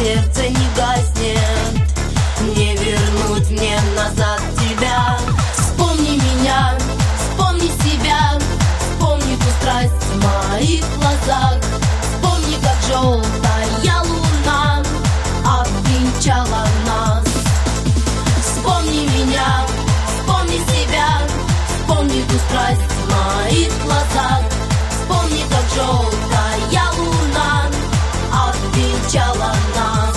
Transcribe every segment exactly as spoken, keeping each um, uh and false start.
сердце не гаснет. Не вернуть мне назад тебя. Вспомни меня, вспомни себя, вспомни ту страсть в моих глазах. Вспомни, как желтая луна обвенчала нас. Вспомни меня, вспомни себя, вспомни ту страсть в моих глазах. Вспомни, как желтая луна обвенчала нас.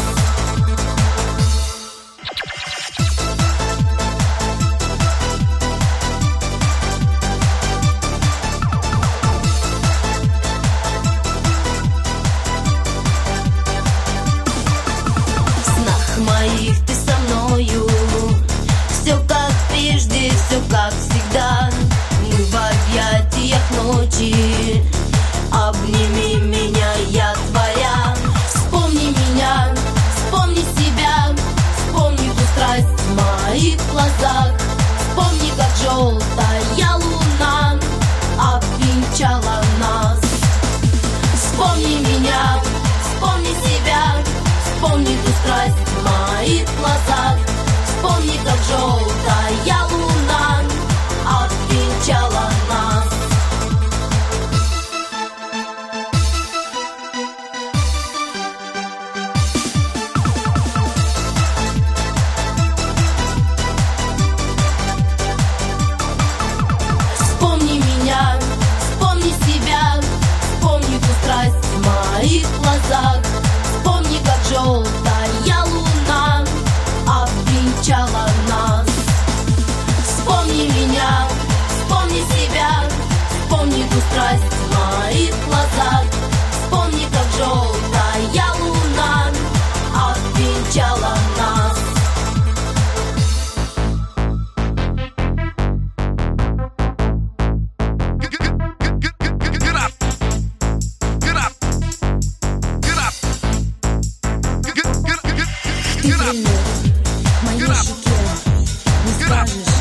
В снах моих ты со мною, все как прежде, все как всегда. Мы в объятиях ночи, обними меня, я твоя. Вспомни меня, вспомни себя, вспомни ту страсть в моих глазах. Вспомни, как желтая луна обвенчала нас. Вспомни меня, вспомни себя, вспомни ту страсть в моих глазах. Вспомни, как желтая луна обвенчала нас. Вспомни меня, вспомни себя, вспомни ту страсть в моих глазах. Вспомни, как желтая луна обвенчала нас. Вспомни меня, вспомни себя, вспомни ту страсть в моих глазах. Вспомни, как желтая луна обвенчала нас. Ты прильнул к моей щеке, не скажешь.